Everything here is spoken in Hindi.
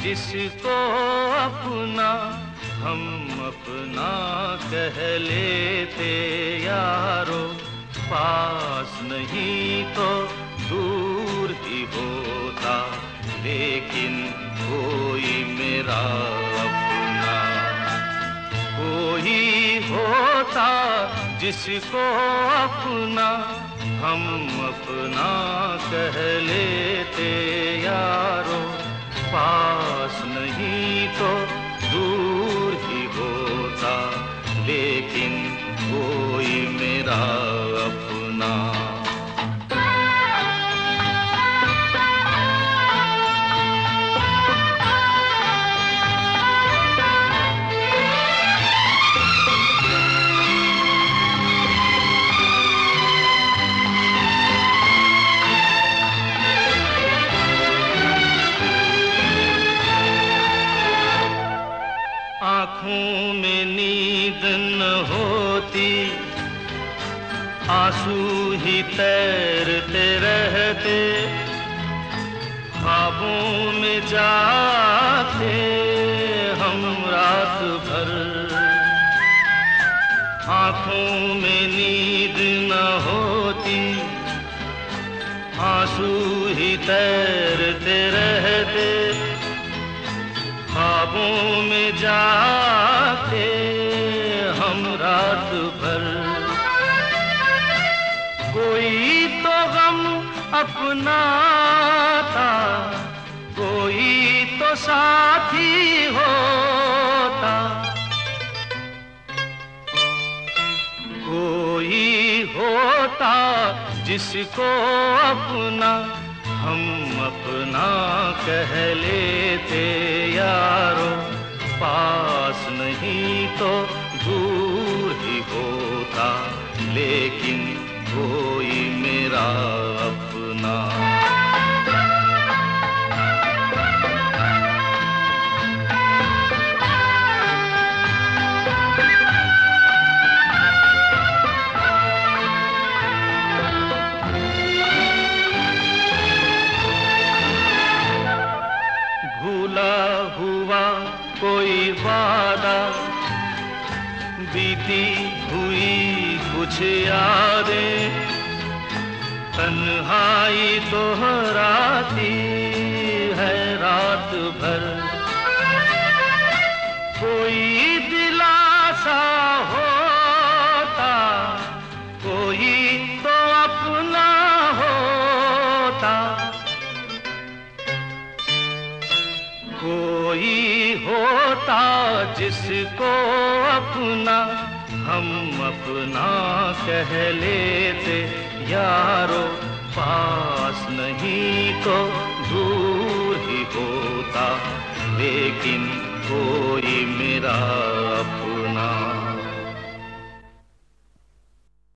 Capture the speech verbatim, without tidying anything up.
जिसको अपना हम अपना कह लेते यारो, पास नहीं तो दूर ही होता, लेकिन कोई मेरा अपना कोई होता जिसको अपना हम अपना कह लेते यारो, पास नहीं तो दूर ही होता, लेकिन कोई मेरा अपना। आँखों में नींद न होती, आंसू ही तैरते रहते, ख्वाबों में जाते हम रात भर। आँखों में नींद न होती, आंसू ही तैरते रहते, ख्वाबों में जाते हम रात भर। कोई तो गम अपना था, कोई तो साथी होता, कोई होता जिसको अपना हम अपना कह लेते यारो, पास नहीं तो दूर ही होता, लेकिन कोई मेरा अपना। भूला हुआ कोई वादा, बीती हुई कुछ यादें, तन्हाई दोहराती है रात भर। कोई दिलासा होता, कोई तो अपना होता, कोई होता जिसको अपना हम अपना कह लेते यारो, पास नहीं तो दूर ही होता, लेकिन कोई मेरा अपना।